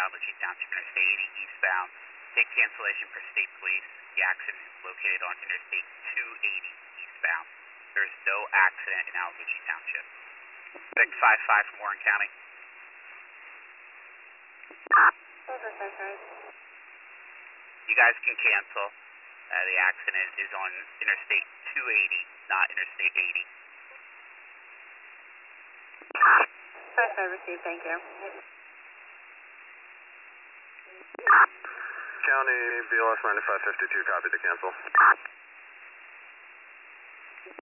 Albuquerque Township, Interstate 80 eastbound. Take cancellation for state police. The accident is located on Interstate 280 eastbound. There is no accident in Albuquerque Township. Vic 55 from Warren County. You guys can cancel. The accident is on Interstate 280, not Interstate 80. I received, thank you. County BLS 9552, copy to cancel.